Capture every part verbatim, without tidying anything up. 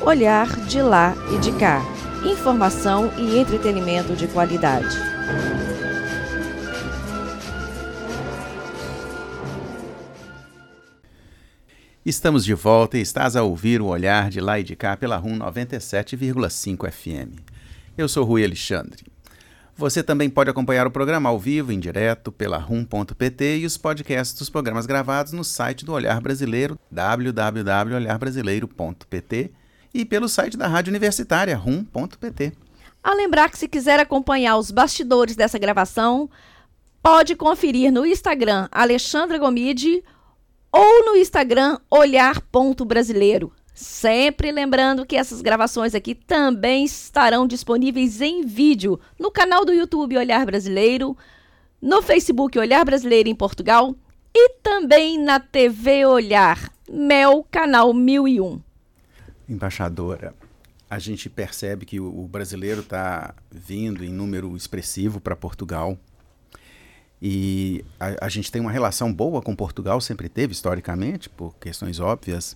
Olhar de lá e de cá. Informação e entretenimento de qualidade. Estamos de volta e estás a ouvir o Olhar de lá e de cá pela RUM noventa e sete vírgula cinco F M. Eu sou Rui Alexandre. Você também pode acompanhar o programa ao vivo, em direto, pela rum ponto p t e os podcasts dos programas gravados no site do Olhar Brasileiro, w w w ponto olhar brasileiro ponto p t, e pelo site da Rádio Universitária, rum ponto p t. A lembrar que se quiser acompanhar os bastidores dessa gravação, pode conferir no Instagram Alexandra Gomide ou no Instagram olhar ponto brasileiro. Sempre lembrando que essas gravações aqui também estarão disponíveis em vídeo no canal do YouTube Olhar Brasileiro, no Facebook Olhar Brasileiro em Portugal e também na T V Olhar, Mel, canal mil e um. Embaixadora, a gente percebe que o, o brasileiro está vindo em número expressivo para Portugal. E a, a gente tem uma relação boa com Portugal, sempre teve historicamente, por questões óbvias.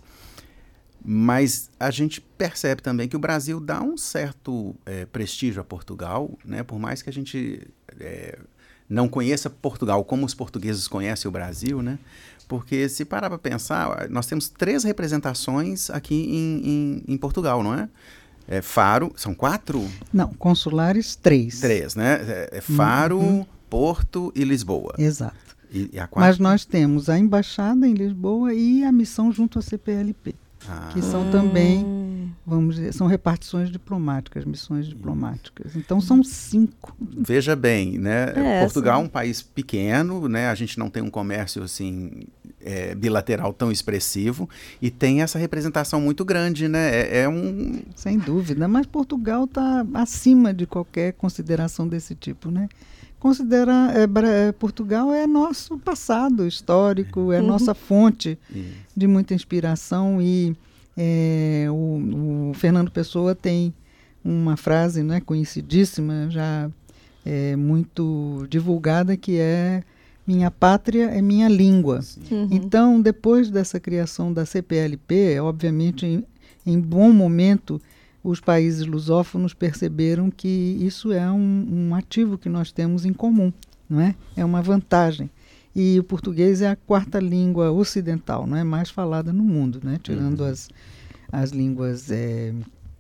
Mas a gente percebe também que o Brasil dá um certo é, prestígio a Portugal, né? Por mais que a gente é, não conheça Portugal como os portugueses conhecem o Brasil, né? Porque se parar para pensar, nós temos três representações aqui em, em, em Portugal, não é? É Faro, são quatro? Não, consulares, três. Três, né? É, é Faro, uhum. Porto e Lisboa. Exato. E, e a Mas nós temos a embaixada em Lisboa e a missão junto à C P L P. Ah. Que são também, vamos dizer, são repartições diplomáticas, missões diplomáticas. Então são cinco. Veja bem, né? É, Portugal é sim. um país pequeno, né? A gente não tem um comércio assim é, bilateral tão expressivo e tem essa representação muito grande, né? É, é um... Sem dúvida, mas Portugal está acima de qualquer consideração desse tipo, né? Considerar é, Portugal é nosso passado histórico, é uhum. nossa fonte uhum. de muita inspiração e é, o, o Fernando Pessoa tem uma frase, né, conhecidíssima, já é, muito divulgada, que é minha pátria é minha língua. Uhum. Então, depois dessa criação da C P L P, obviamente em, em bom momento os países lusófonos perceberam que isso é um, um ativo que nós temos em comum, não é? É uma vantagem. E o português é a quarta língua ocidental, não é mais falada no mundo, né? Tirando uhum. as, as línguas é,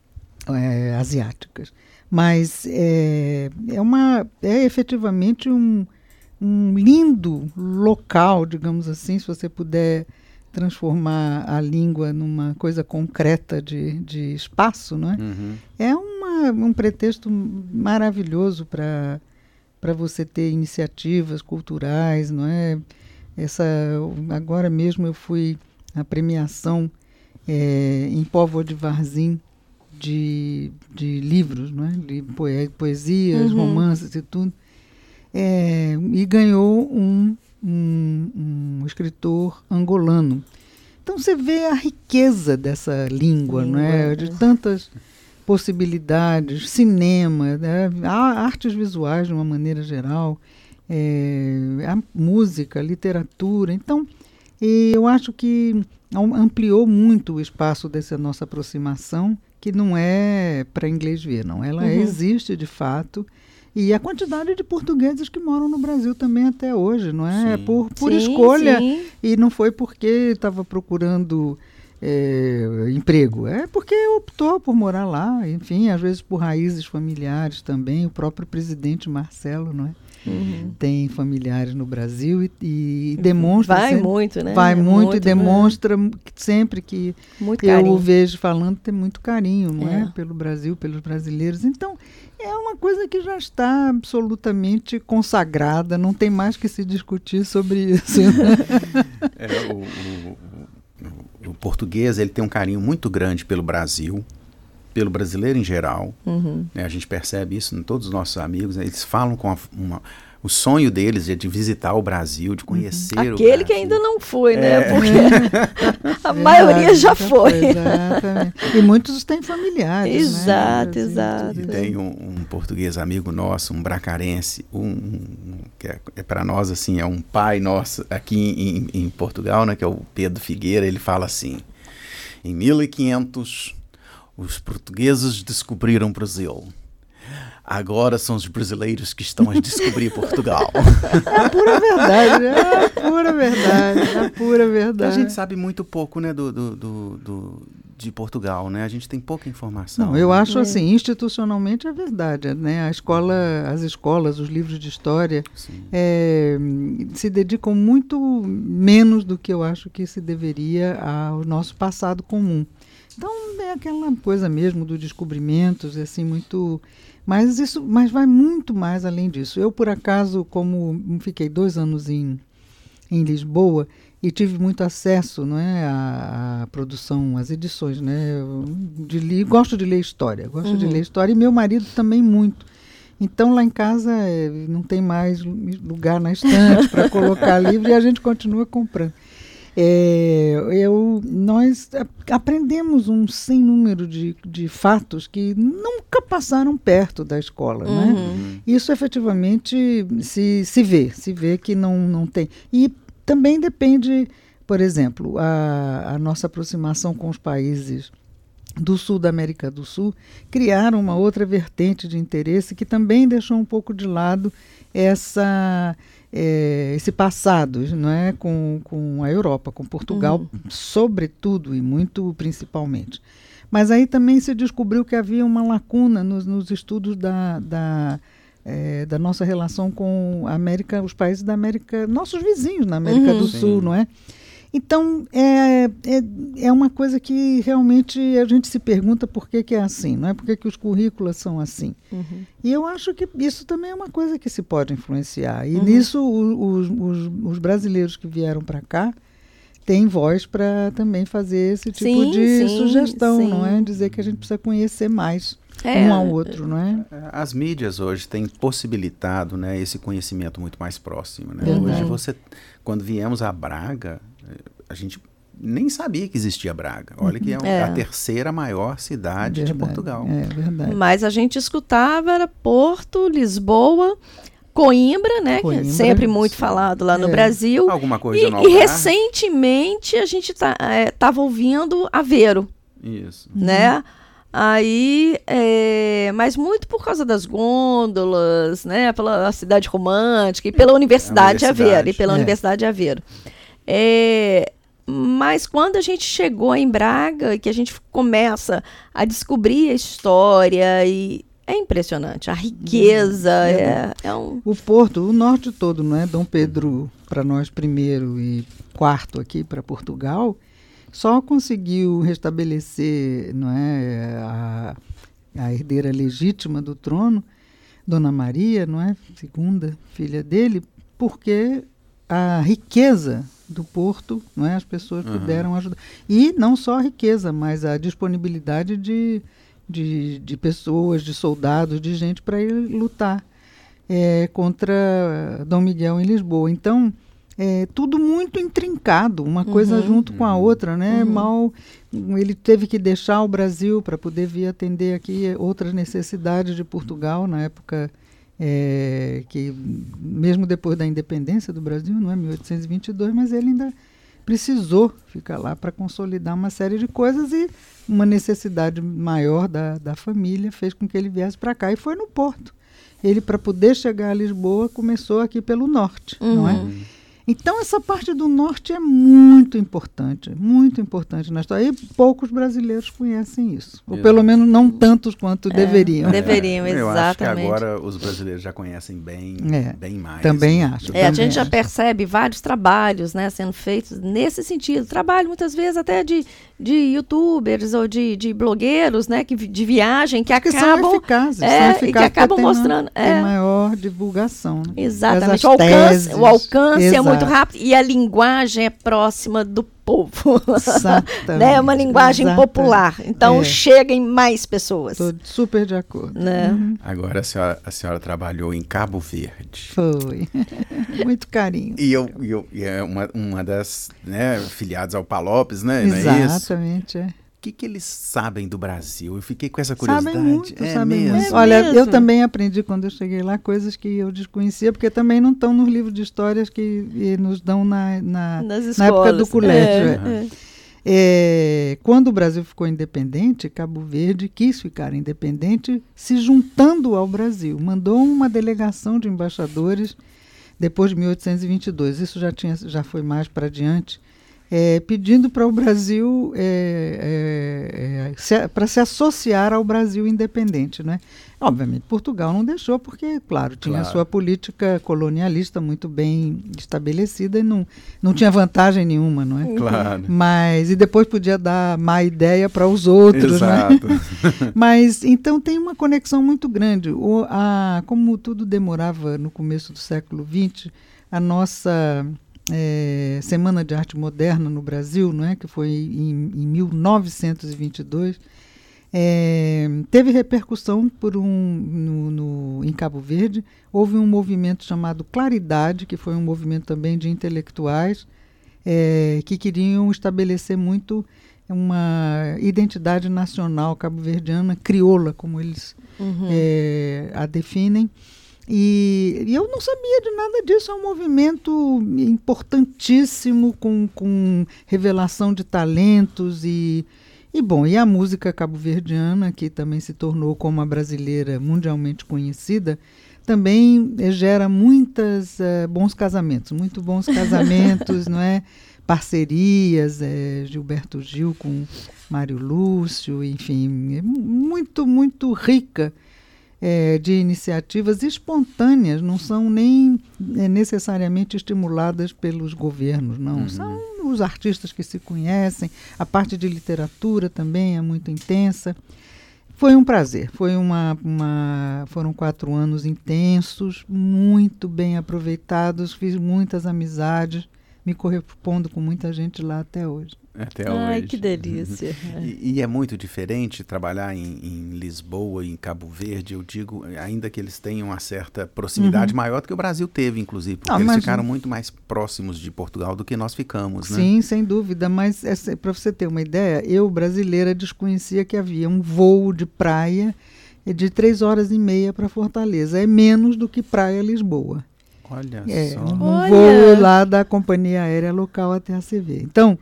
é, asiáticas. Mas é, é, uma, é efetivamente um, um lindo local, digamos assim, se você puder transformar a língua numa coisa concreta de, de espaço, não é? Uhum. É uma, um pretexto maravilhoso para para você ter iniciativas culturais, não é? Essa, agora mesmo eu fui à premiação é, em Póvoa de Varzim de, de livros, não é? De poe, poesias, uhum. romances e tudo, é, e ganhou um Um, um escritor angolano. Então você vê a riqueza dessa língua, Sim, não é? De tantas possibilidades, cinema, né? Artes visuais de uma maneira geral, é, a música, a literatura. Então, e eu acho que ampliou muito o espaço dessa nossa aproximação, que não é para inglês ver, não. Ela uhum. existe de fato. E a quantidade de portugueses que moram no Brasil também até hoje, não é? É por, por sim, escolha. Sim. E não foi porque estava procurando é, emprego. É porque optou por morar lá. Enfim, às vezes por raízes familiares também. O próprio presidente Marcelo, não é? Uhum. Tem familiares no Brasil e, e demonstra... Vai sempre, muito, né? Vai muito, muito e demonstra né? sempre que muito eu carinho. o vejo falando, tem muito carinho, não é? é? Pelo Brasil, pelos brasileiros. Então, é uma coisa que já está absolutamente consagrada, não tem mais que se discutir sobre isso. é, o, o, o, o português ele tem um carinho muito grande pelo Brasil, pelo brasileiro em geral. Uhum. Né, a gente percebe isso em todos os nossos amigos. Né, eles falam com a, uma, o sonho deles é de visitar o Brasil, de conhecer uhum. Aquele o Brasil. Que ainda não foi, é. né? Porque a verdade, maioria já foi. foi. Exatamente. E muitos têm familiares. Exato, né, exato. E tem um, um português amigo nosso, um bracarense, um, um, que é, é para nós assim, é um pai nosso aqui em, em Portugal, né, que é o Pedro Figueira. Ele fala assim: em mil e quinhentos Os portugueses descobriram o Brasil. Agora são os brasileiros que estão a descobrir Portugal. É a pura verdade, é a pura verdade, é a pura verdade. A gente sabe muito pouco, né, do, do, do, do, de Portugal, né? A gente tem pouca informação. Não, eu né? acho É. assim, institucionalmente é verdade, né? A escola, as escolas, os livros de história é, se dedicam muito menos do que eu acho que se deveria ao nosso passado comum. Então é aquela coisa mesmo do descobrimentos, assim, muito... Mas isso, mas vai muito mais além disso. Eu, por acaso, como fiquei dois anos em, em Lisboa e tive muito acesso, não é, à, à produção, às edições, né? Eu de li, gosto de ler história, gosto Uhum. de ler história e meu marido também muito. Então lá em casa é, não tem mais lugar na estante para colocar livro e a gente continua comprando. É, eu, nós a, aprendemos um sem número de, de fatos que nunca passaram perto da escola, Uhum. né? Isso efetivamente se, se vê, se vê que não, não tem. E também depende, por exemplo, a, a nossa aproximação com os países do sul da América do Sul criaram uma outra vertente de interesse que também deixou um pouco de lado essa... É, esse passado, não é, com, com a Europa, com Portugal, uhum. sobretudo e muito principalmente. Mas aí também se descobriu que havia uma lacuna nos, nos estudos da, da, é, da nossa relação com a América, os países da América, nossos vizinhos na América uhum. do Sul, não é? Então, é, é, é uma coisa que realmente a gente se pergunta por que, que é assim, não é? Por que, que os currículos são assim. Uhum. E eu acho que isso também é uma coisa que se pode influenciar. E uhum. nisso, o, os, os, os brasileiros que vieram para cá têm voz para também fazer esse tipo sim, de sim, sugestão, sim. não é? Dizer que a gente precisa conhecer mais é. um ao outro, não é? As mídias hoje têm possibilitado, né, esse conhecimento muito mais próximo. Né? Verdade. Hoje você, quando viemos a Braga, a gente nem sabia que existia Braga. Olha que é, um, é. a terceira maior cidade verdade, de Portugal. É verdade. Mas a gente escutava era Porto, Lisboa, Coimbra, né? Coimbra, que é sempre muito falado lá no é. Brasil. Alguma coisa e, no e Algarve. recentemente a gente estava é, ouvindo Aveiro. Isso. Né? Aí, é, mas muito por causa das gôndolas, né? Pela cidade romântica e pela Universidade de Aveiro. E pela é. Universidade de Aveiro. É, mas quando a gente chegou em Braga, que a gente começa a descobrir a história, e é impressionante, a riqueza. É, é um... O Porto, o norte todo, não é? Dom Pedro, para nós, primeiro e quarto aqui para Portugal, só conseguiu restabelecer, não é, a, a herdeira legítima do trono, Dona Maria, não é, segunda filha dele, porque a riqueza do Porto, não é, as pessoas uhum. puderam ajudar. E não só a riqueza, mas a disponibilidade de, de, de pessoas, de soldados, de gente para ir lutar é, contra Dom Miguel em Lisboa. Então, é tudo muito intrincado, uma uhum. coisa junto com a outra, né? Uhum. Mal ele teve que deixar o Brasil para poder vir atender aqui outras necessidades de Portugal na época é, que mesmo depois da independência do Brasil, não é, mil oitocentos e vinte e dois, mas ele ainda precisou ficar lá para consolidar uma série de coisas e uma necessidade maior da, da família fez com que ele viesse para cá e foi no Porto. Ele, para poder chegar a Lisboa, começou aqui pelo norte, uhum. não é? Então, essa parte do norte é muito importante, muito importante na história. E poucos brasileiros conhecem isso. Ou pelo menos não tantos quanto é, deveriam. Deveriam, é, eu exatamente. Eu acho que agora os brasileiros já conhecem bem, é, bem mais. Também né? acho. É, a também gente já acho. percebe vários trabalhos, né, sendo feitos nesse sentido. Trabalho, muitas vezes, até de, de youtubers ou de, de blogueiros, né, que, de viagem, que Porque acabam... são eficazes, é, são eficazes e que acabam tem mostrando... Uma, é, tem maior divulgação. Né? Exatamente. O alcance, teses, o alcance é muito exato. rápido e a linguagem é próxima do povo. Exatamente. Né? É uma linguagem exatamente. popular. Então, é. chega em mais pessoas. Estou super de acordo. Né? Uhum. Agora a senhora, a senhora trabalhou em Cabo Verde. Foi. Muito carinho. E, eu, e, eu, e é uma, uma das né, filiadas ao Palopes, né? Exatamente, não é é. O que, que eles sabem do Brasil? Eu fiquei com essa curiosidade. Sabem muito, é sabem mesmo? muito. É Olha, mesmo? eu também aprendi quando eu cheguei lá coisas que eu desconhecia, porque também não estão nos livros de histórias que nos dão na, na, Nas na época do escolas. colégio. É, é. é. É, quando o Brasil ficou independente, Cabo Verde quis ficar independente se juntando ao Brasil. Mandou uma delegação de embaixadores depois de mil oitocentos e vinte e dois, isso já, tinha, já foi mais para adiante, é, pedindo para o Brasil, é, é, é, para se associar ao Brasil independente, né? Obviamente, Portugal não deixou, porque, claro, tinha claro. a sua política colonialista muito bem estabelecida e não, não tinha vantagem nenhuma, não é? Claro. Mas, e depois podia dar má ideia para os outros, Exato. Né? Mas, então, tem uma conexão muito grande. O, a, como tudo demorava no começo do século vinte, a nossa... É, Semana de Arte Moderna no Brasil, não é? Que foi em, em mil novecentos e vinte e dois, é, teve repercussão por um, no, no, em Cabo Verde. Houve um movimento chamado Claridade, que foi um movimento também de intelectuais é, que queriam estabelecer muito uma identidade nacional cabo-verdiana, crioula, como eles uhum. é, a definem. E, e eu não sabia de nada disso. É um movimento importantíssimo, com, com revelação de talentos e, e, bom, e a música cabo-verdiana, que também se tornou como a brasileira mundialmente conhecida, também eh, gera muitos eh, bons casamentos, muito bons casamentos, não é? Parcerias, eh, Gilberto Gil com Mário Lúcio, enfim, é muito, muito rica. É, de iniciativas espontâneas, não são nem é, necessariamente estimuladas pelos governos, não. Uhum. São os artistas que se conhecem, a parte de literatura também é muito intensa. Foi um prazer, foi uma, uma, foram quatro anos intensos, muito bem aproveitados, fiz muitas amizades, me correspondo com muita gente lá até hoje. Até Ai, hoje. que delícia. E, e é muito diferente trabalhar em, em Lisboa e em Cabo Verde, eu digo, ainda que eles tenham uma certa proximidade uhum. maior do que o Brasil teve, inclusive, porque Não, eles imagina. ficaram muito mais próximos de Portugal do que nós ficamos, né? Sim, sem dúvida, mas para você ter uma ideia, eu, brasileira, desconhecia que havia um voo de praia de três horas e meia para Fortaleza, é menos do que Praia Lisboa. Olha é, só. Um Olha. voo lá da companhia aérea local até a C V. Então,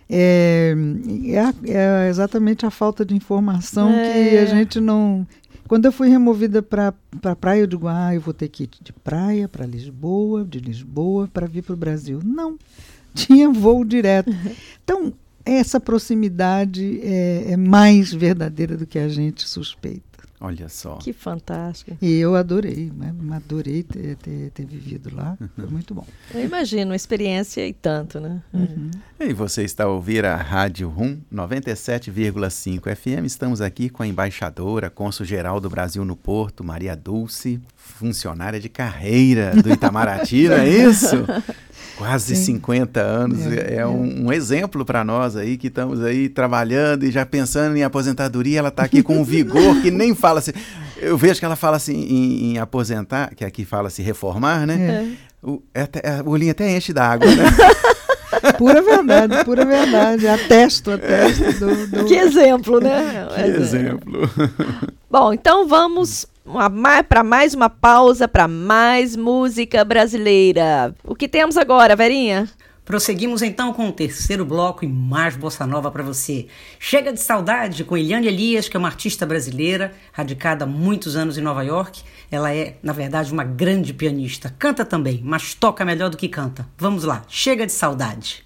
É, é, é exatamente a falta de informação é. que a gente não... Quando eu fui removida para a praia, eu digo, ah, eu vou ter que ir de praia para Lisboa, de Lisboa para vir para o Brasil. Não, tinha voo direto. Então, essa proximidade é, é mais verdadeira do que a gente suspeita. Olha só. Que fantástico. E eu adorei, né? Adorei ter, ter, ter vivido lá, foi muito bom. Eu imagino, uma experiência e tanto, né? Uhum. E você está a ouvir a Rádio Rum noventa e sete vírgula cinco F M. Estamos aqui com a embaixadora, cônsul-geral do Brasil no Porto, Maria Dulce, funcionária de carreira do Itamaraty, não é isso? Quase Sim. cinquenta anos, é, é um, um exemplo para nós aí, que estamos aí trabalhando e já pensando em aposentadoria. Ela está aqui com um vigor que nem fala assim, eu vejo que ela fala assim em, em aposentar, que aqui fala se reformar, né? É. O, é até, o olhinho até enche d'água, né? Pura verdade, pura verdade, atesto, atesto. Do, do... Que exemplo, né? Que exemplo. Bom, então vamos para mais uma pausa, para mais música brasileira. O que temos agora, Verinha? Prosseguimos então com o terceiro bloco e mais bossa nova para você. Chega de Saudade com Eliane Elias, que é uma artista brasileira, radicada há muitos anos em Nova York. Ela é, na verdade, uma grande pianista. Canta também, mas toca melhor do que canta. Vamos lá, Chega de Saudade.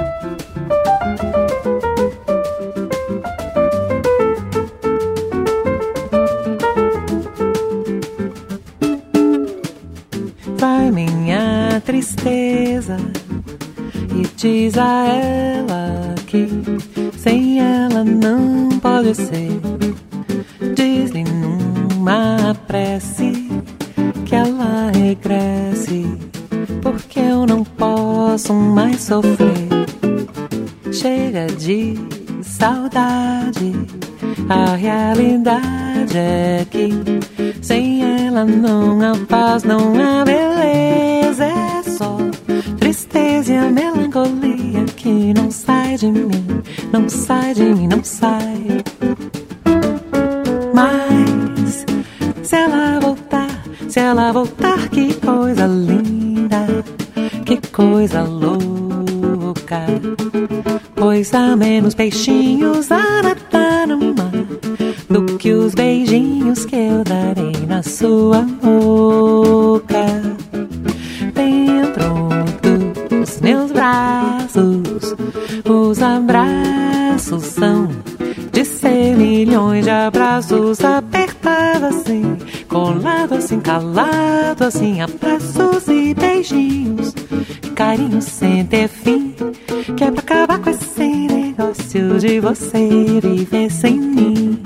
Vai minha tristeza e diz a ela que sem ela não pode ser. Diz-lhe numa prece que ela regresse, porque eu não posso mais sofrer. Chega de saudade, a realidade é que sem ela não há paz, não há beleza, é só tristeza e a melancolia que não sai de mim, não sai de mim, não sai. Mas se ela voltar, se ela voltar, que coisa linda, que coisa louca. pois há menos peixinhos a nadar no mar do que os beijinhos que eu darei na sua boca. Dentro dos meus braços, os abraços são de ser milhões de abraços, apertado assim, colado assim, calado assim, abraços e beijinhos, carinho sem ter fim, que é pra acabar com esse negócio de você viver sem mim.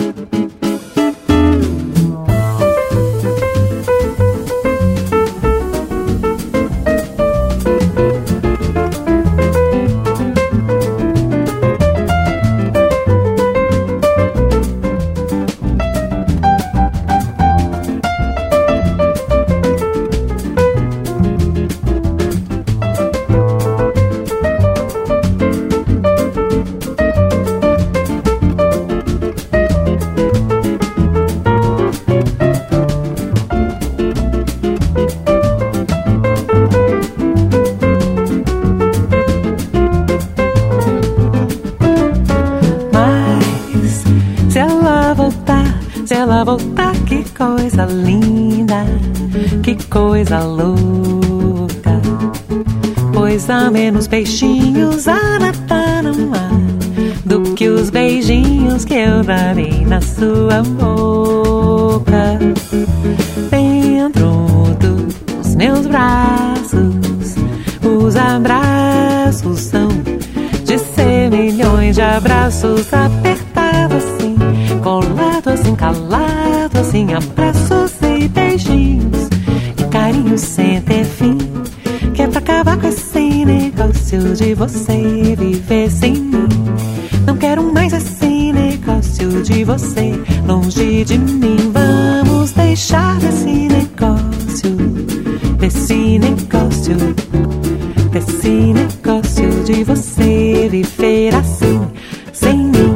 Voltar, que coisa linda, que coisa louca, pois há menos peixinhos a nadar no mar do que os beijinhos que eu darei na sua boca. Dentro dos meus braços, os abraços são de ser milhões de abraços, apertado assim, colado assim, calado assim, abraços e beijinhos, e carinho sem ter fim, que é pra acabar com esse negócio de você viver sem mim. Não quero mais esse negócio de você longe de mim. Vamos deixar desse negócio, desse negócio, desse negócio de você viver assim, sem mim.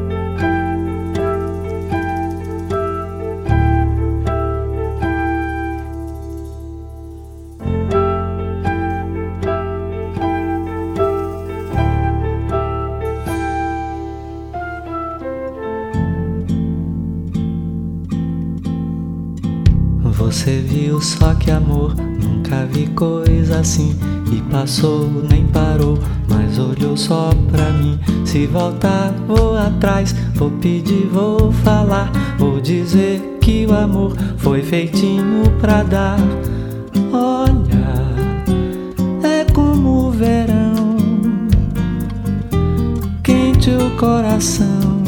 Você viu só que amor, nunca vi coisa assim. E passou, nem parou, mas olhou só pra mim. Se voltar, vou atrás, vou pedir, vou falar, vou dizer que o amor foi feitinho pra dar. Olha, é como o verão, quente o coração,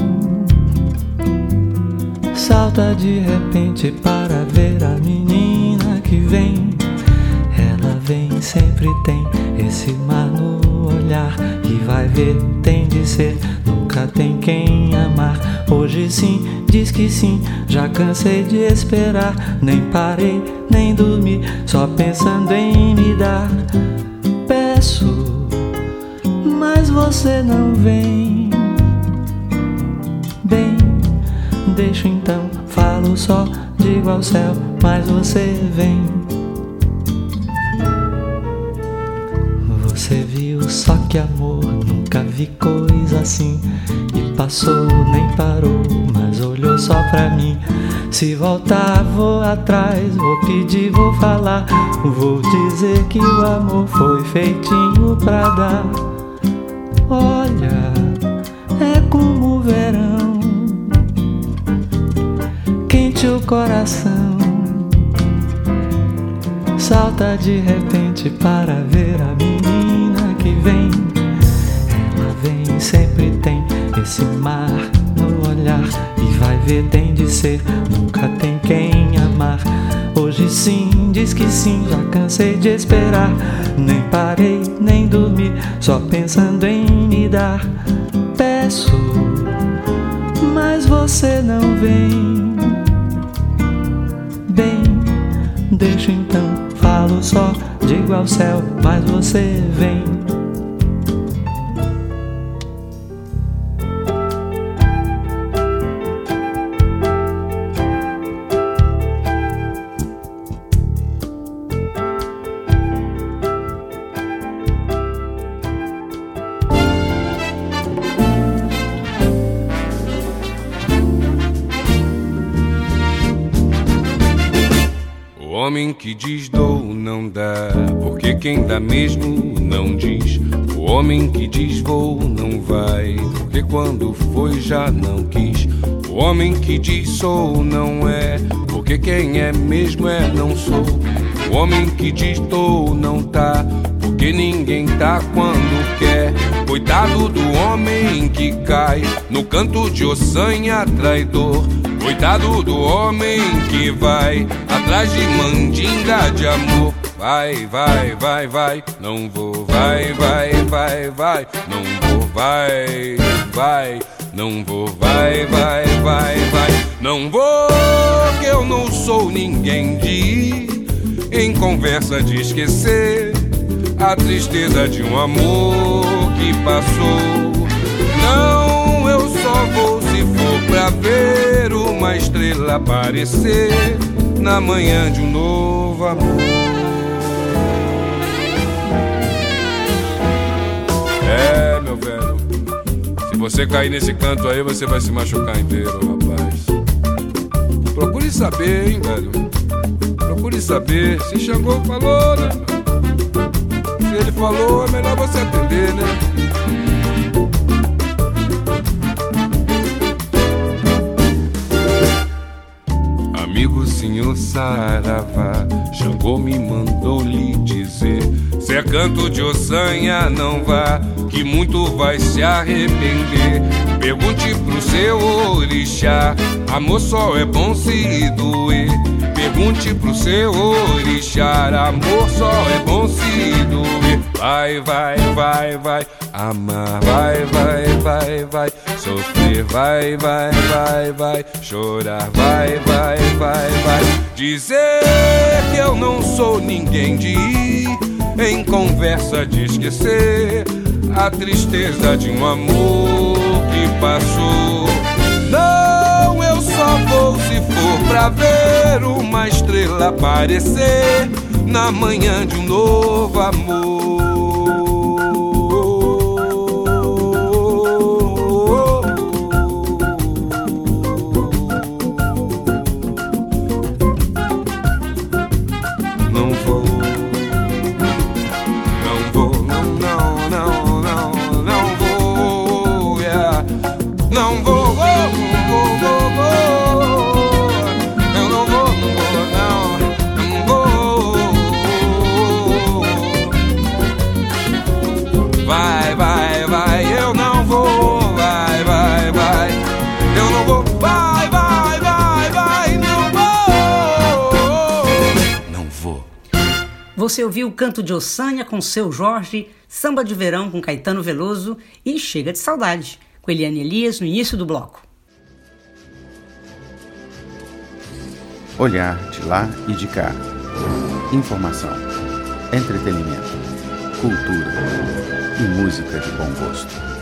salta de repente para ver a menina que vem. Ela vem, sempre tem esse mar no olhar, e vai ver, tem de ser, nunca tem quem amar. Hoje sim, diz que sim, já cansei de esperar, nem parei, nem dormi, só pensando em me dar. Peço, mas você não vem. Bem, deixo então, falo só, digo ao céu, mas você vem. Você viu só que amor, nunca vi coisa assim. E passou, nem parou, mas olhou só pra mim. Se voltar, vou atrás, vou pedir, vou falar, vou dizer que o amor foi feitinho pra dar. Olha, é como o verão, quente o coração, salta de repente para ver a menina que vem. Ela vem, sempre tem esse mar no olhar, e vai ver, tem de ser, nunca tem quem amar. Hoje sim, diz que sim, já cansei de esperar, nem parei, nem dormi, só pensando em me dar. Peço, mas você não vem. Bem, deixo então, falo só, digo ao céu, mas você vem. homem que diz dou não dá, porque quem dá mesmo não diz. O homem que diz vou não vai, porque quando foi já não quis. O homem que diz sou não é, porque quem é mesmo é não sou. O homem que diz tô não tá, porque ninguém tá quando quer. Coitado do homem que cai no canto de ossanha traidor. Coitado do homem que vai atrás de mandinga de amor. Vai, vai, vai, vai, não vou, vai, vai, vai, vai, não vou, vai, vai, não vou, vai, vai, vai, vai, não vou, que eu não sou ninguém de ir em conversa de esquecer a tristeza de um amor que passou. Não, eu só vou se for pra ver uma estrela aparecer na manhã de um novo amor. É, meu velho, se você cair nesse canto aí, você vai se machucar inteiro, rapaz. Procure saber, hein, velho. Procure saber. Se Xangô falou, né? Se ele falou, é melhor você atender, né? Amigo senhor Saravá, Xangô me mandou lhe dizer: se é canto de ossanha não vá, que muito vai se arrepender. Pergunte pro seu orixá, amor só é bom se doer. Pergunte pro seu orixá, amor só é bom se doer. Vai, vai, vai, vai, amar, vai, vai, vai, vai, sofrer, vai, vai, vai, vai, chorar, vai, vai, vai, vai, dizer que eu não sou ninguém de ir em conversa de esquecer a tristeza de um amor que passou. Não, eu só vou se for pra ver uma estrela aparecer na manhã de um novo amor. Você ouviu o Canto de Ossanha com Seu Jorge, Samba de Verão com Caetano Veloso e Chega de Saudade, com Eliane Elias no início do bloco. Olhar de lá e de cá. Informação, entretenimento, cultura e música de bom gosto.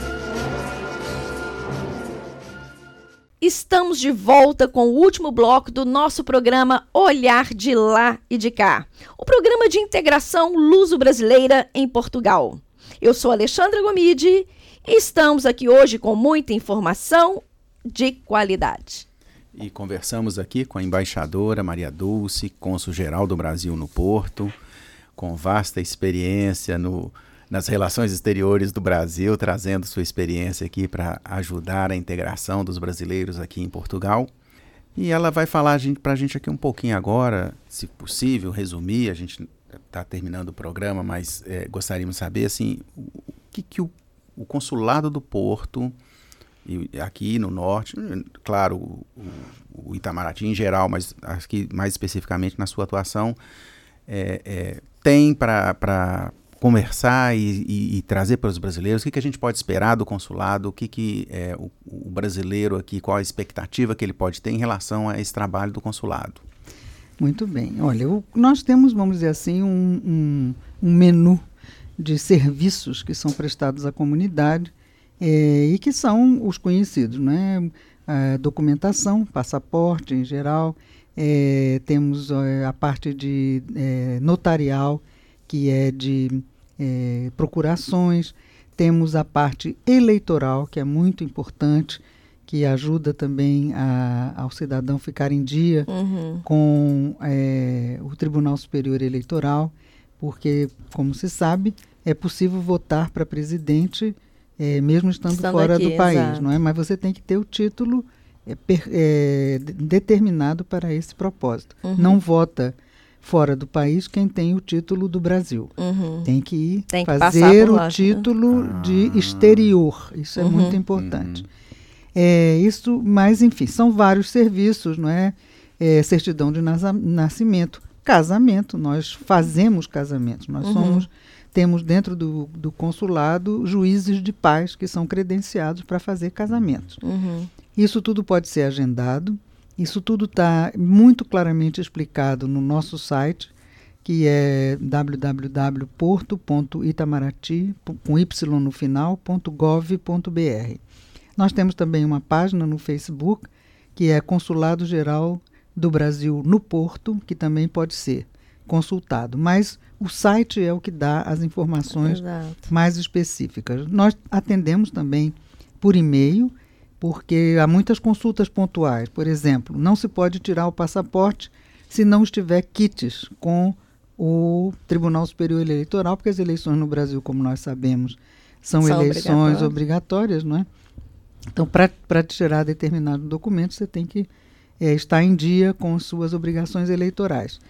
Estamos de volta com o último bloco do nosso programa Olhar de Lá e de Cá, o programa de integração luso-brasileira em Portugal. Eu sou Alexandra Gomide e estamos aqui hoje com muita informação de qualidade. E conversamos aqui com a embaixadora Maria Dulce, cônsul-geral do Brasil no Porto, com vasta experiência no... nas relações exteriores do Brasil, trazendo sua experiência aqui para ajudar a integração dos brasileiros aqui em Portugal. E ela vai falar para a gente aqui um pouquinho agora, se possível, resumir, a gente está terminando o programa, mas é, gostaríamos de saber assim, o que, que o, o Consulado do Porto, e aqui no Norte, claro, o, o Itamaraty em geral, mas aqui mais especificamente na sua atuação, é, é, tem para conversar e, e, e trazer para os brasileiros o que, que a gente pode esperar do consulado, o que, que é, o, o brasileiro aqui, qual a expectativa que ele pode ter em relação a esse trabalho do consulado. Muito bem. Olha, o, nós temos, vamos dizer assim, um, um, um menu de serviços que são prestados à comunidade é, e que são os conhecidos, né? A documentação, passaporte em geral, é, temos é, a parte de é, notarial, que é de é, procurações, temos a parte eleitoral, que é muito importante, que ajuda também a, ao cidadão ficar em dia Uhum. com é, o Tribunal Superior Eleitoral, porque, como se sabe, é possível votar para presidente é, mesmo estando, Estando fora aqui, do país, exato. não é? Mas você tem que ter o título é, per, é, de- determinado para esse propósito. Uhum. Não vota fora do país quem tem o título do Brasil. Uhum. Tem que ir Tem que passar fazer por o lá, né? título Ah. de exterior. Isso é Uhum. muito importante. É, isso, mas enfim, são vários serviços, não é? É, certidão de nasa- nascimento, casamento. Nós fazemos casamentos. Nós Uhum. somos, temos dentro do, do consulado juízes de paz que são credenciados para fazer casamentos. Uhum. Isso tudo pode ser agendado. Isso tudo está muito claramente explicado no nosso site, que é w w w ponto porto ponto itamaraty, com y no final, ponto gov ponto b r. Nós temos também uma página no Facebook, que é Consulado Geral do Brasil no Porto, que também pode ser consultado. Mas o site é o que dá as informações Exato. mais específicas. Nós atendemos também por e-mail, porque há muitas consultas pontuais. Por exemplo, não se pode tirar o passaporte se não estiver quites com o Tribunal Superior Eleitoral, porque as eleições no Brasil, como nós sabemos, são, São eleições obrigatórias. obrigatórias, não é? Então, para tirar determinado documento, você tem que é, estar em dia com suas obrigações eleitorais.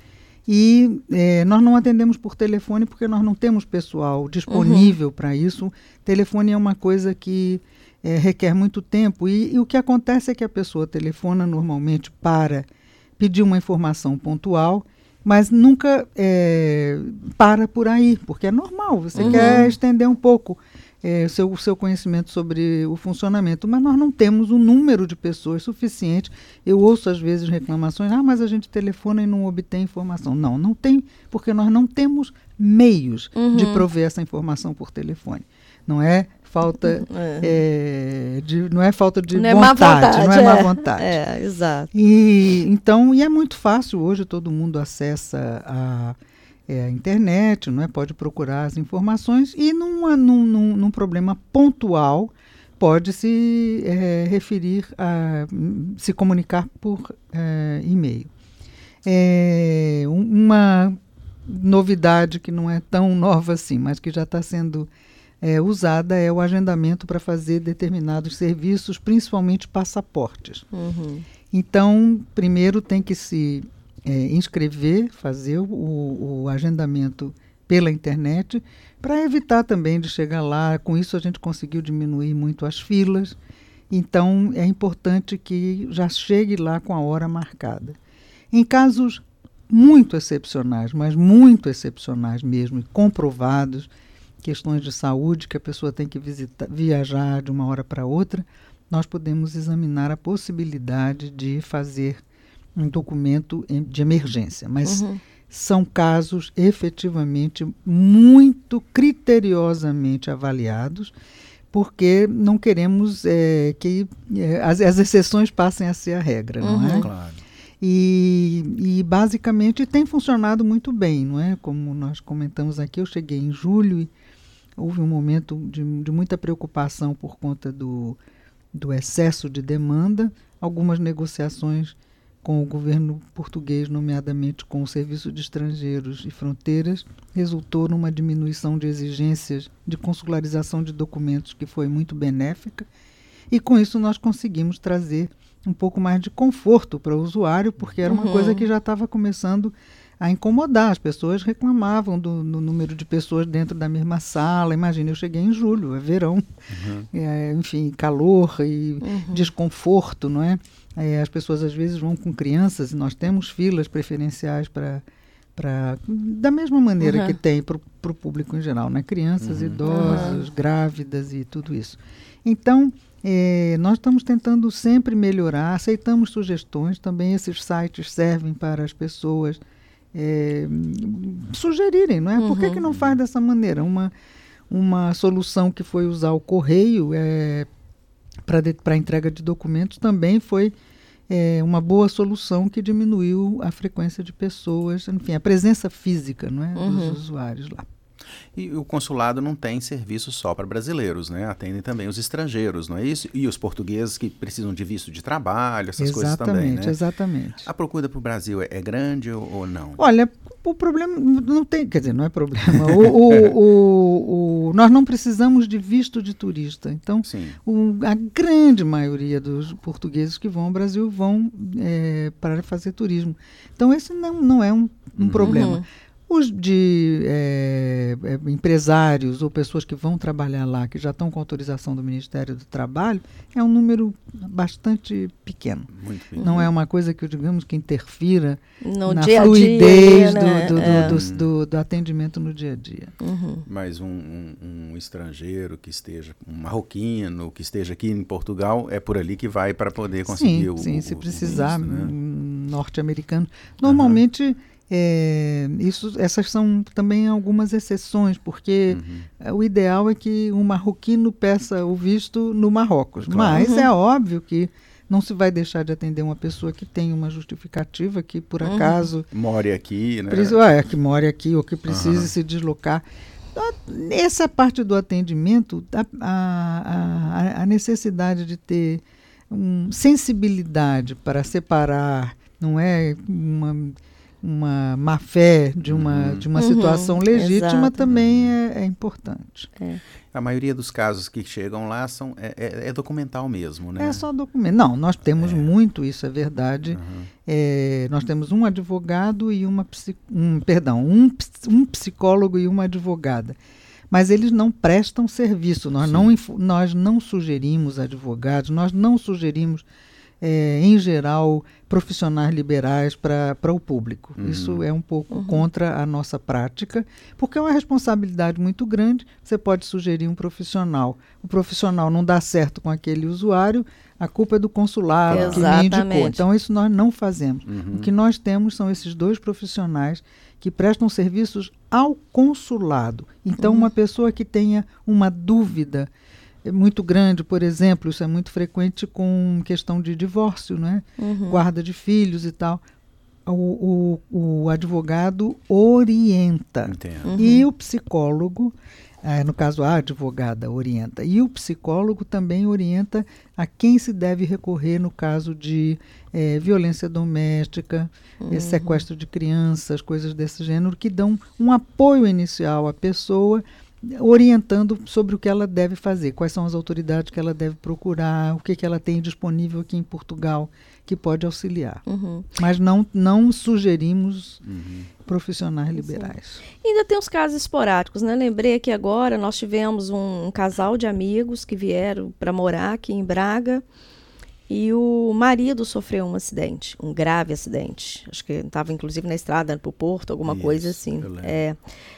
E é, nós não atendemos por telefone porque nós não temos pessoal disponível para isso. Telefone é uma coisa que é, requer muito tempo. E, e o que acontece é que a pessoa telefona normalmente para pedir uma informação pontual, mas nunca é, para por aí, porque é normal. Você Uhum. quer estender um pouco é, o seu, o seu conhecimento sobre o funcionamento, mas nós não temos um número de pessoas suficiente. Eu ouço às vezes reclamações, ah, mas a gente telefona e não obtém informação. Não, não tem, porque nós não temos meios Uhum. de prover essa informação por telefone. Não é falta, É. é, de, não é falta de Não é má vontade, vontade, não é, má é. vontade. É, exato. E, então, e é muito fácil, hoje todo mundo acessa a, é, a internet, não é? Pode procurar as informações e numa, num, num, num problema pontual pode se é, referir a se comunicar por é, e-mail. É, um- uma novidade que não é tão nova assim, mas que já está sendo é, usada é o agendamento para fazer determinados serviços, principalmente passaportes. Uhum. Então, primeiro tem que se é, inscrever, fazer o, o agendamento pela internet, para evitar também de chegar lá. Com isso a gente conseguiu diminuir muito as filas. Então, é importante que já chegue lá com a hora marcada. Em casos muito excepcionais, mas muito excepcionais mesmo, e comprovados, questões de saúde que a pessoa tem que visitar, viajar de uma hora para outra, nós podemos examinar a possibilidade de fazer um documento em- de emergência. Mas Uhum. são casos efetivamente muito criteriosamente avaliados, porque não queremos eh, que eh, as, as exceções passem a ser a regra, não Uhum. é? Claro. E, e basicamente tem funcionado muito bem, não é? Como nós comentamos aqui, eu cheguei em julho e houve um momento de, de muita preocupação por conta do, do excesso de demanda, algumas negociações com o governo português, nomeadamente com o Serviço de Estrangeiros e Fronteiras, resultou numa diminuição de exigências de consularização de documentos que foi muito benéfica, e com isso nós conseguimos trazer um pouco mais de conforto para o usuário, porque era uma Uhum. coisa que já estava começando a incomodar. As pessoas reclamavam do, do número de pessoas dentro da mesma sala. Imagina, eu cheguei em julho, é verão, é, enfim, calor e Uhum. desconforto, não é? É, as pessoas às vezes vão com crianças e nós temos filas preferenciais para para da mesma maneira Uhum. que tem para o público em geral, né? Crianças, idosos, grávidas e tudo isso. Então, é, nós estamos tentando sempre melhorar, aceitamos sugestões, também esses sites servem para as pessoas é, sugerirem, não é? Por que que não faz dessa maneira? Uma, uma solução que foi usar o correio é, para a entrega de documentos também foi é, uma boa solução que diminuiu a frequência de pessoas, enfim, a presença física, não é, Uhum. dos usuários lá. E o consulado não tem serviço só para brasileiros, né? Atendem também os estrangeiros, não é isso? E os portugueses que precisam de visto de trabalho, essas exatamente, coisas também, né? Exatamente. A procura para o Brasil é, é grande ou, ou não? Olha, o problema não tem, quer dizer, não é problema. o, o, o, o, nós não precisamos de visto de turista. Então, o, a grande maioria dos portugueses que vão ao Brasil vão é, para fazer turismo. Então, esse não, não é um, um uhum. problema. Os de é, é, empresários ou pessoas que vão trabalhar lá, que já estão com autorização do Ministério do Trabalho, é um número bastante pequeno. Muito pequeno. Não é uma coisa que, digamos, que interfira no na dia fluidez a dia, né? do, do, é. do, do, do, do atendimento no dia a dia. Uhum. Mas um, um, um estrangeiro que esteja, um marroquino que esteja aqui em Portugal, é por ali que vai para poder conseguir sim, o Sim, o, se o precisar, visto, né? norte-americano. Normalmente... Uhum. É, isso, essas são também algumas exceções, porque uhum. o ideal é que um marroquino peça o visto no Marrocos. Claro. Mas uhum. é óbvio que não se vai deixar de atender uma pessoa que tem uma justificativa, que por uhum. acaso... More aqui, né? Precisa, é, que more aqui ou que precise uhum. se deslocar. Essa parte do atendimento, a, a, a necessidade de ter um, sensibilidade para separar, não é uma... uma má-fé de uma, uhum. de uma uhum. situação legítima Exato. Também é, é importante. É. A maioria dos casos que chegam lá são, é, é, é documental mesmo, né? É só documento. Não, nós temos é. muito, isso é verdade. Uhum. É, nós temos um advogado e uma... Um, perdão, um, um psicólogo e uma advogada. Mas eles não prestam serviço. Nós, não, nós não sugerimos advogados, nós não sugerimos... É, em geral, profissionais liberais para o público. Uhum. Isso é um pouco uhum. contra a nossa prática, porque é uma responsabilidade muito grande. Você pode sugerir um profissional. O profissional não dá certo com aquele usuário, a culpa é do consulado Exatamente. Que me indicou. Então, isso nós não fazemos. Uhum. O que nós temos são esses dois profissionais que prestam serviços ao consulado. Então, uhum. uma pessoa que tenha uma dúvida muito grande, por exemplo, isso é muito frequente com questão de divórcio, né? Uhum. Guarda de filhos e tal. O, o, o advogado orienta. Uhum. E o psicólogo, eh, no caso a advogada orienta, e o psicólogo também orienta a quem se deve recorrer no caso de eh, violência doméstica, uhum. eh, sequestro de crianças, coisas desse gênero, que dão um apoio inicial à pessoa, orientando sobre o que ela deve fazer, quais são as autoridades que ela deve procurar, o que, que ela tem disponível aqui em Portugal que pode auxiliar. Uhum. Mas não, não sugerimos uhum. profissionais liberais. E ainda tem os casos esporádicos, né? Lembrei que agora nós tivemos um, um casal de amigos que vieram para morar aqui em Braga e o marido sofreu um acidente, um grave acidente. Acho que estava inclusive na estrada para o Porto, alguma Isso, coisa assim. É,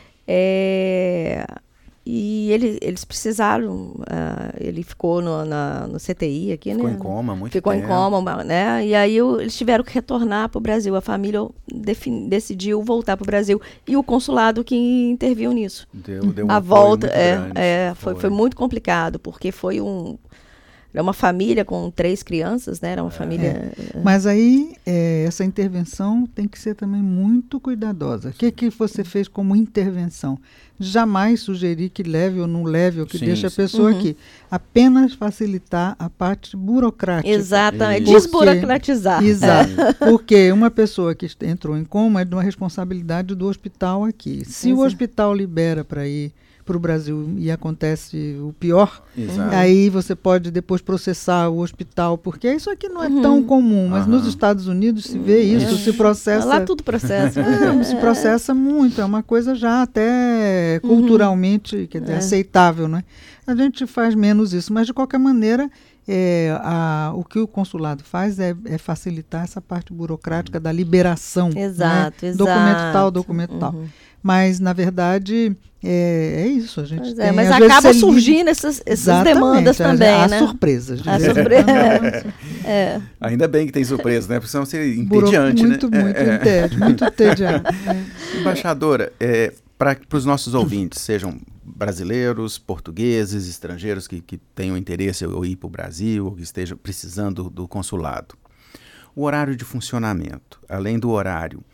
é, e ele, eles precisaram, uh, ele ficou no, na, no C T I aqui, ficou né? Ficou em coma muito ficou tempo. Ficou em coma, né? E aí o, eles tiveram que retornar para o Brasil. A família defin, decidiu voltar para o Brasil. E o consulado que interviu nisso. Deu, deu um a volta é, grande. é, foi, foi. foi muito complicado, porque foi um... Era uma família com três crianças, né? Era uma é. família... É. Mas aí, é, essa intervenção tem que ser também muito cuidadosa. O que, que você fez como intervenção? Jamais sugerir que leve ou não leve, ou que sim, deixe a pessoa uhum. aqui. Apenas facilitar a parte burocrática. Exatamente. Porque, desburocratizar. Exato. É. Porque uma pessoa que entrou em coma é de uma responsabilidade do hospital aqui. Se Exato. O hospital libera para ir para o Brasil e acontece o pior, Exato. Aí você pode depois processar o hospital, porque isso aqui não é uhum. tão comum, mas uhum. nos Estados Unidos se vê isso, é. se processa... Lá tudo processa. É, se processa muito, é uma coisa já até uhum. culturalmente quer dizer, é. aceitável, né? A gente faz menos isso, mas de qualquer maneira, é, a, o que o consulado faz é, é facilitar essa parte burocrática da liberação. Exato, né? exato. Documento tal, documento uhum. tal. Mas, na verdade, é, é isso. A gente tem, é, mas acaba surgindo essas, essas demandas também, há né? surpresas. Há surpresa. é. Ainda bem que tem surpresa, né? Porque senão seria entediante, muito, né? Muito, é, muito é. muito entediante. É. Embaixadora, é, para os nossos ouvintes, sejam brasileiros, portugueses, estrangeiros que, que tenham interesse em ir para o Brasil, ou que estejam precisando do consulado, o horário de funcionamento, além do horário,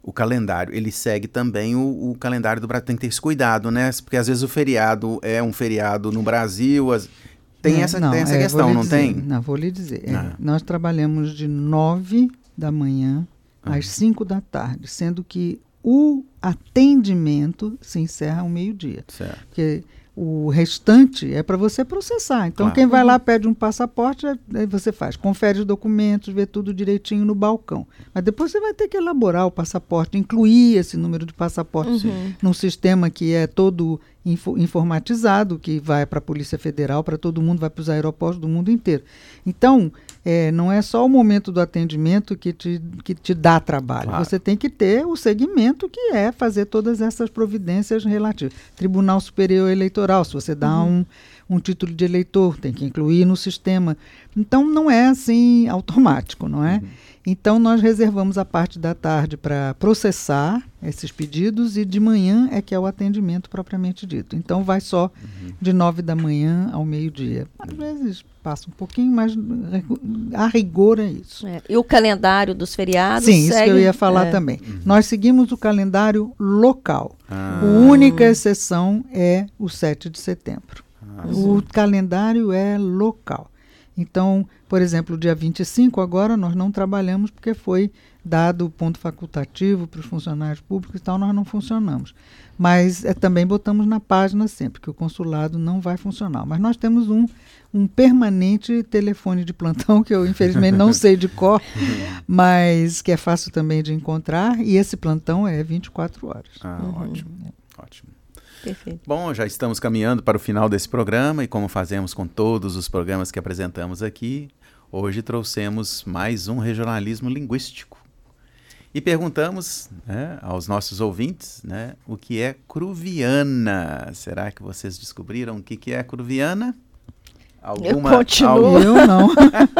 o calendário, ele segue também o, o calendário do Brasil. Tem que ter esse cuidado, né? Porque às vezes o feriado é um feriado no Brasil. As... Tem, é, essa, não, tem essa é, questão, não dizer, tem? Não, vou lhe dizer. É, ah. Nós trabalhamos de nove da manhã ah. às cinco da tarde, sendo que o atendimento se encerra ao meio-dia. Certo. Porque o restante é para você processar. Então, claro. Quem vai lá, pede um passaporte, aí você faz, confere os documentos, vê tudo direitinho no balcão. Mas depois você vai ter que elaborar o passaporte, incluir esse número de passaporte uhum. num sistema que é todo info, informatizado, que vai para a Polícia Federal, para todo mundo, vai para os aeroportos do mundo inteiro. Então, é, não é só o momento do atendimento que te, que te dá trabalho. Claro. Você tem que ter o segmento, que é fazer todas essas providências relativas. Tribunal Superior Eleitoral, se você dá uhum. um, um título de eleitor, tem que incluir no sistema. Então, não é assim automático, não é? Uhum. Então, nós reservamos a parte da tarde para processar esses pedidos e de manhã é que é o atendimento propriamente dito. Então, vai só uhum. de nove da manhã ao meio-dia. Às vezes passa um pouquinho, mas a rigor é isso. É. E o calendário dos feriados? Sim, segue... isso que eu ia falar é. também. Uhum. Nós seguimos o calendário local. Ah. A única exceção é o sete de setembro. Ah, o sim. calendário é local. Então, por exemplo, o dia vinte e cinco agora nós não trabalhamos porque foi dado o ponto facultativo para os funcionários públicos e tal, nós não funcionamos. Mas é, também botamos na página sempre que o consulado não vai funcionar. Mas nós temos um, um permanente telefone de plantão que eu infelizmente não sei de cor, mas que é fácil também de encontrar, e esse plantão é vinte e quatro horas. Ah, uhum. ótimo, ótimo. Perfeito. Bom, já estamos caminhando para o final desse programa e como fazemos com todos os programas que apresentamos aqui, hoje trouxemos mais um regionalismo linguístico. E perguntamos, né, aos nossos ouvintes, né, o que é cruviana. Será que vocês descobriram o que, que é cruviana? Alguma, eu continuo. Algum... Eu não.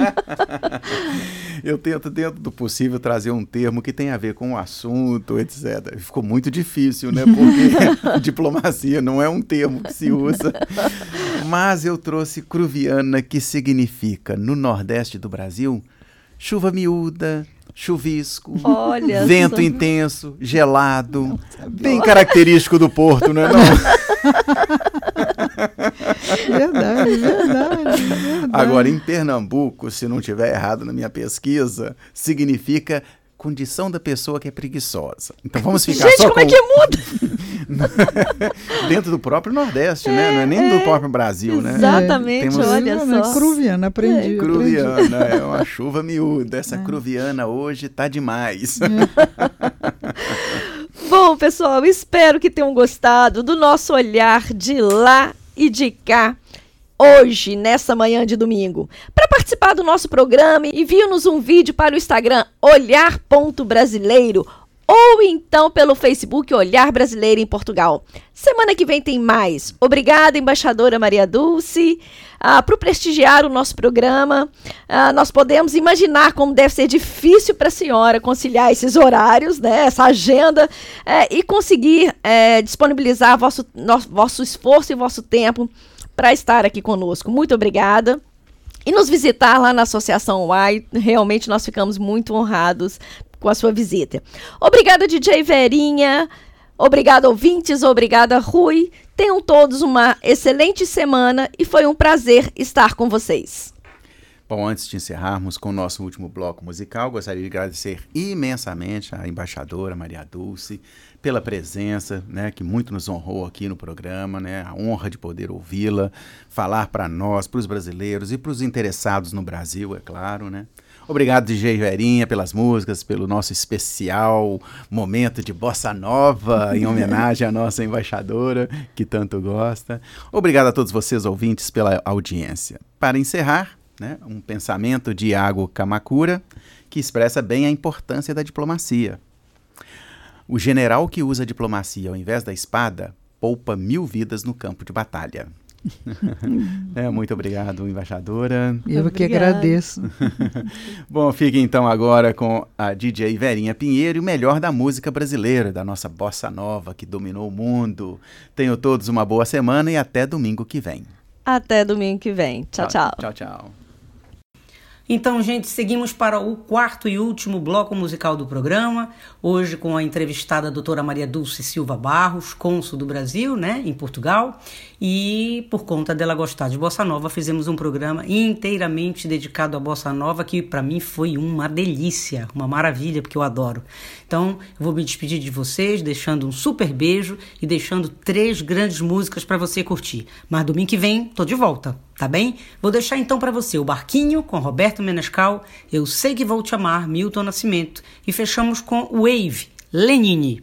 Eu tento, dentro do possível, trazer um termo que tem a ver com o assunto, etcétera. Ficou muito difícil, né? Porque diplomacia não é um termo que se usa. Mas eu trouxe cruviana, que significa, no Nordeste do Brasil, chuva miúda, chuvisco, Olha vento só. intenso, gelado. Bem característico do Porto, não é não? Verdade, verdade, verdade. Agora, em Pernambuco, se não estiver errado na minha pesquisa, significa condição da pessoa que é preguiçosa. Então vamos ficar Gente, só como com... é que muda? Dentro do próprio Nordeste, é, né? Não é nem é, do próprio Brasil, né? Exatamente, Temos... olha só. Cruviana, aprendi. É. Cruviana, é uma chuva miúda. Essa é. cruviana hoje tá demais. É. Bom, pessoal, espero que tenham gostado do nosso olhar de lá e de cá hoje, nessa manhã de domingo. Para participar do nosso programa, envie-nos um vídeo para o Instagram olhar ponto brasileiro ou então pelo Facebook Olhar Brasileiro em Portugal. Semana que vem tem mais. Obrigada, embaixadora Maria Dulce, ah, por prestigiar o nosso programa. Ah, nós podemos imaginar como deve ser difícil para a senhora conciliar esses horários, né, essa agenda, eh, e conseguir eh, disponibilizar vosso, no, vosso esforço e vosso tempo para estar aqui conosco. Muito obrigada. E nos visitar lá na Associação U A I. Realmente nós ficamos muito honrados com a sua visita. Obrigada, D J Verinha. Obrigada, ouvintes. Obrigada, Rui. Tenham todos uma excelente semana e foi um prazer estar com vocês. Bom, antes de encerrarmos com o nosso último bloco musical, gostaria de agradecer imensamente à embaixadora Maria Dulce pela presença, né, que muito nos honrou aqui no programa, né, a honra de poder ouvi-la, falar para nós, para os brasileiros e para os interessados no Brasil, é claro, né. Obrigado, D J Verinha, pelas músicas, pelo nosso especial momento de bossa nova, em homenagem à nossa embaixadora, que tanto gosta. Obrigado a todos vocês, ouvintes, pela audiência. Para encerrar, né, um pensamento de Iago Kamakura, que expressa bem a importância da diplomacia. O general que usa a diplomacia ao invés da espada poupa mil vidas no campo de batalha. É, muito obrigado, embaixadora. Eu Obrigada. que agradeço. Bom, fique então agora com a D J Verinha Pinheiro e o melhor da música brasileira, da nossa bossa nova que dominou o mundo. Tenham todos uma boa semana e até domingo que vem. Até domingo que vem. Tchau, tchau. Tchau, tchau. Então, gente, seguimos para o quarto e último bloco musical do programa, hoje com a entrevistada a doutora Maria Dulce Silva Barros, cônsul do Brasil, né, em Portugal, e por conta dela gostar de Bossa Nova, fizemos um programa inteiramente dedicado à Bossa Nova, que para mim foi uma delícia, uma maravilha, porque eu adoro. Então, eu vou me despedir de vocês, deixando um super beijo e deixando três grandes músicas para você curtir. Mas domingo que vem, tô de volta. Tá bem? Vou deixar então para você o Barquinho com Roberto Menescal, Eu Sei Que Vou Te Amar, Milton Nascimento, e fechamos com Wave, Lenine.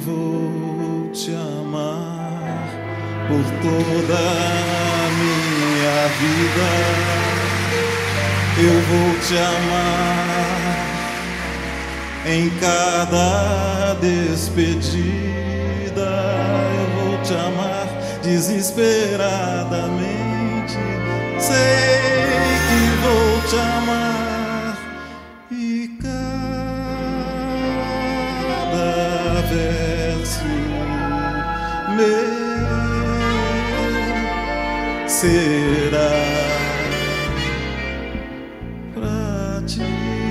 vou te amar por toda a minha vida. Eu vou te amar em cada despedida. Eu vou te amar desesperadamente. Sei que vou te amar e cada verso meu será pra te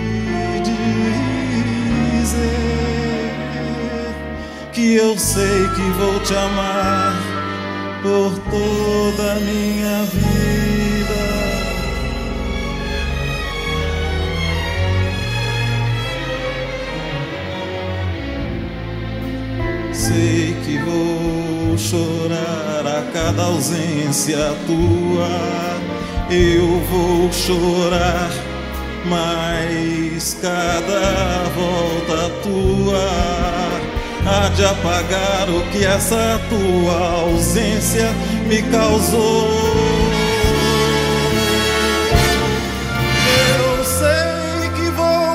dizer que eu sei que vou te amar por toda a minha vida. Sei que vou chorar a cada ausência tua. Eu vou chorar, mas cada volta tua há de apagar o que essa tua ausência me causou. Eu sei que vou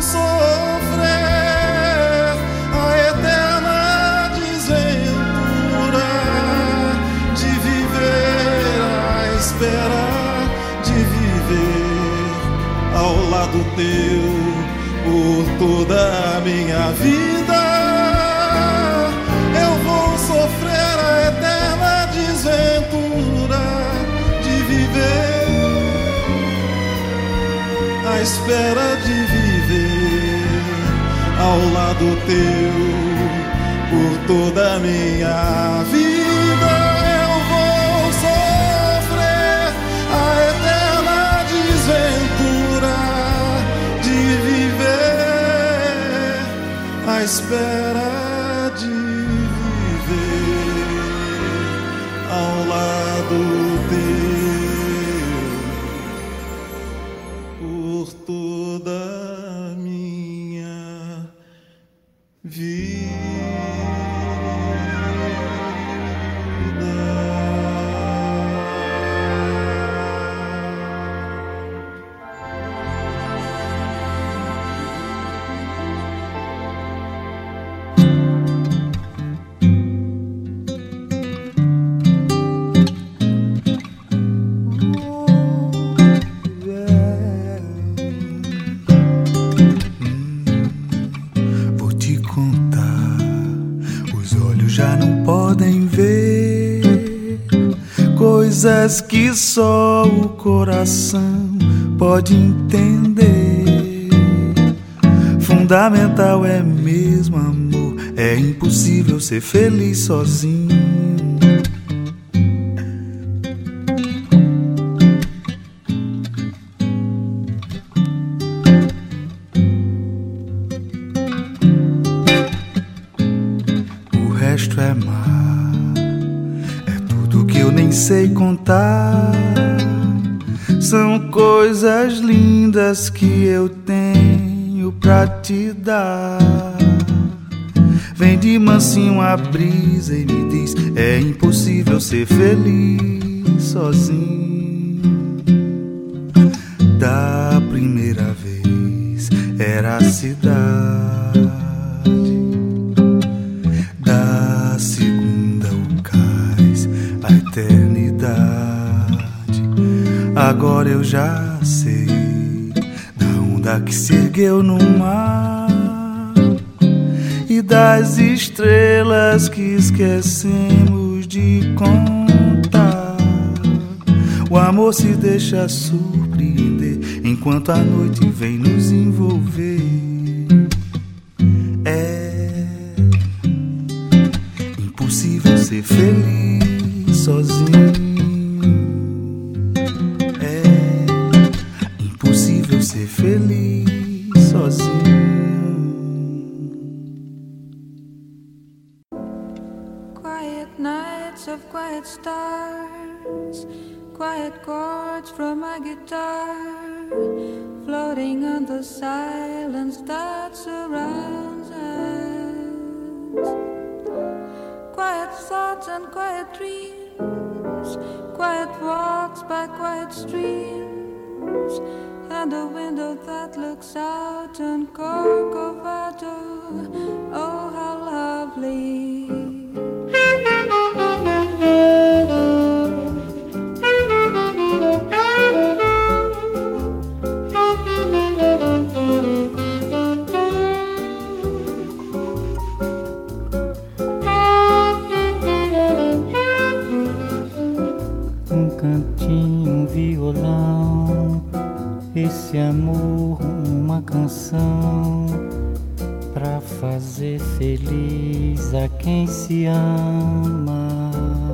sofrer a eterna desventura de viver à espera de viver ao lado teu por toda a minha vida. Eu vou sofrer a eterna desventura de viver à espera de viver ao lado teu por toda a minha vida. Eu vou sofrer a eterna desventura de viver à espera de viver ao lado teu por toda a minha vida. Coisas que só o coração pode entender. Fundamental é mesmo amor. É impossível ser feliz sozinho. O resto é mar. Sei contar, são coisas lindas que eu tenho pra te dar. Vem de mansinho a brisa e me diz: é impossível ser feliz sozinho. Da primeira vez era a cidade, da segunda o cais, a eternidade. Agora eu já sei da onda que se ergueu no mar e das estrelas que esquecemos de contar. O amor se deixa surpreender enquanto a noite vem nos envolver. É impossível ser feliz sozinho. Ser feliz sozinho. Quiet nights of quiet stars, quiet chords from my guitar, floating on the silence that surrounds us. thoughts and quiet dreams, quiet walks by quiet streams, and a window that looks out on Corcovado. Oh, how lovely. Um cantinho, um violão, esse amor, uma canção pra fazer feliz a quem se ama.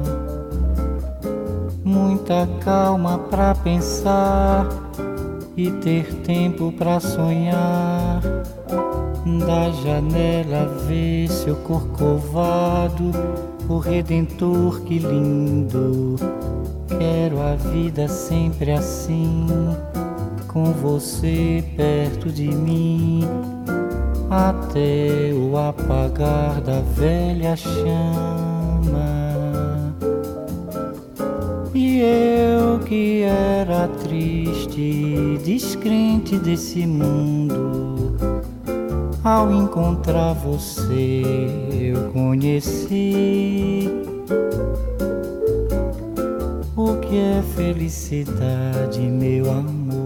Muita calma pra pensar e ter tempo pra sonhar. Da janela ver seu corcovado, o Redentor, que lindo. Quero a vida sempre assim, com você perto de mim, até o apagar da velha chama. E eu que era triste, descrente desse mundo, ao encontrar você eu conheci o que é felicidade, meu amor.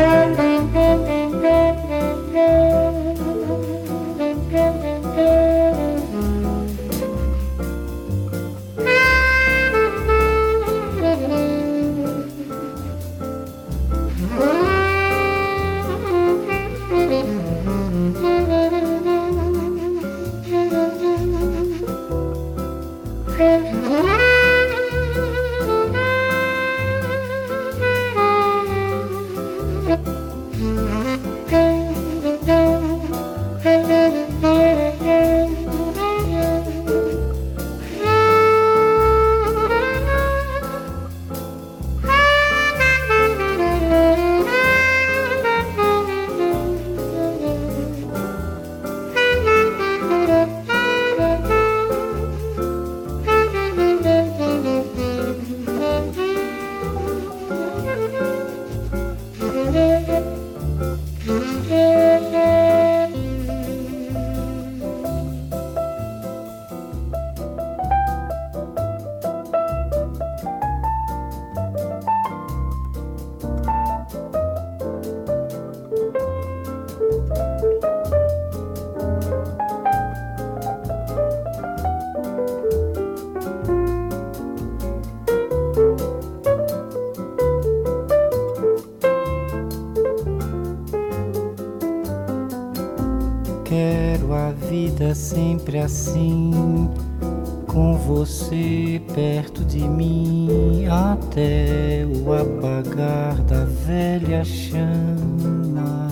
Quero a vida sempre assim, com você perto de mim, até o apagar da velha chama.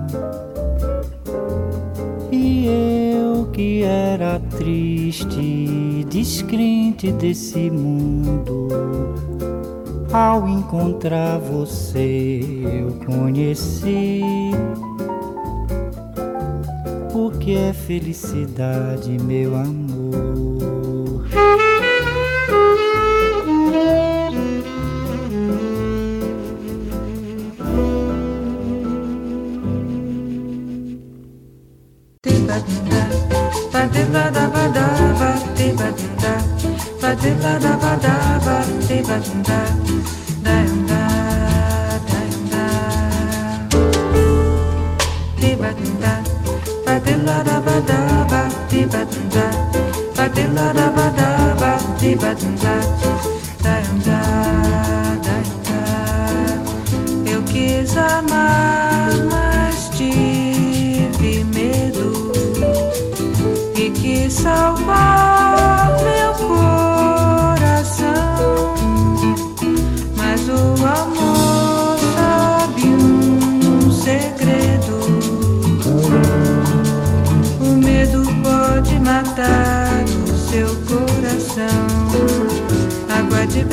E eu que era triste, descrente desse mundo, ao encontrar você eu conheci o que é felicidade, meu amor. Eu quis amar, mas tive medo e quis salvar meu coração, mas o amor sabe um segredo. O medo pode matar o seu coração. Água de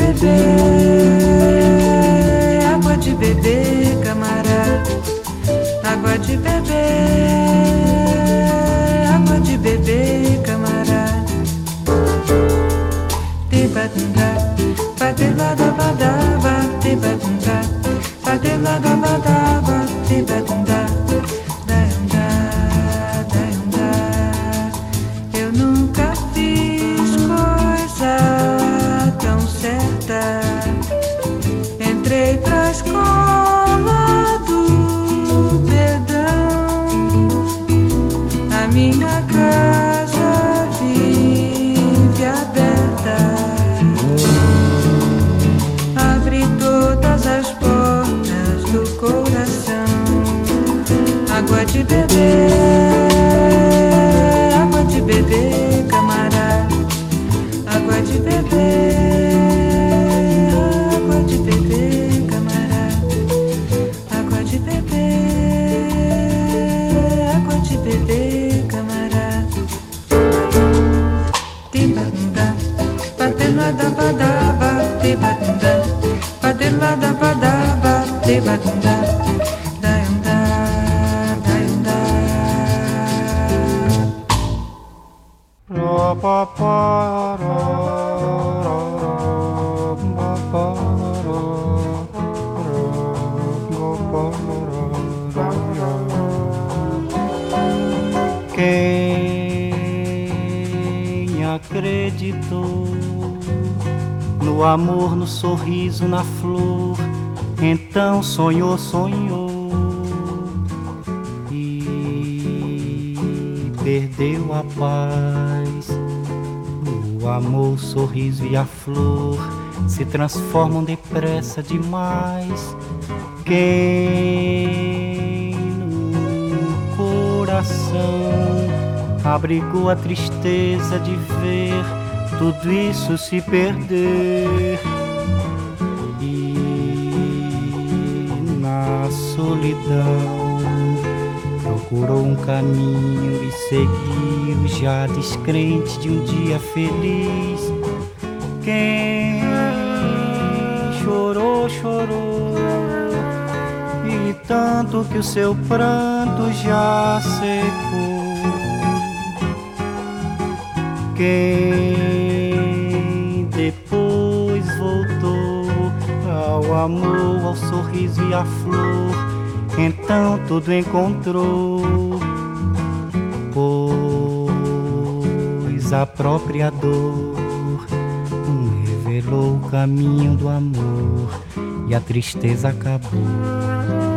beber, água de beber, camarada. Água de beber, água de beber, camarada. tibadunda, daiunda, daiunda. Eu nunca fiz coisa tão certa. Entrei pra escola do perdão, a minha casa vive aberta. Abre todas as portas do coração. Água de beber, água de beber, camarada. Água de beber, água de beber, camarada. Água de beber, água de beber, camarada. Tibadunda, padelada badaba, tibadunda, padelada badaba, tibadunda, daiunda, daiunda. Ra pa pa ra ra ra pa pa ra ra pa ra ra ra. Quem acreditou no amor, no sorriso, na flor, então sonhou, sonhou e perdeu a paz. O amor, o sorriso e a flor se transformam depressa demais. Quem no coração abrigou a tristeza de ver tudo isso se perder, e na solidão procurou um caminho e seguiu, já descrente de um dia feliz. Quem chorou, chorou, e tanto que o seu pranto já secou. Quem depois voltou ao amor, ao sorriso e à flor, então tudo encontrou, pois a própria dor revelou o caminho do amor e a tristeza acabou.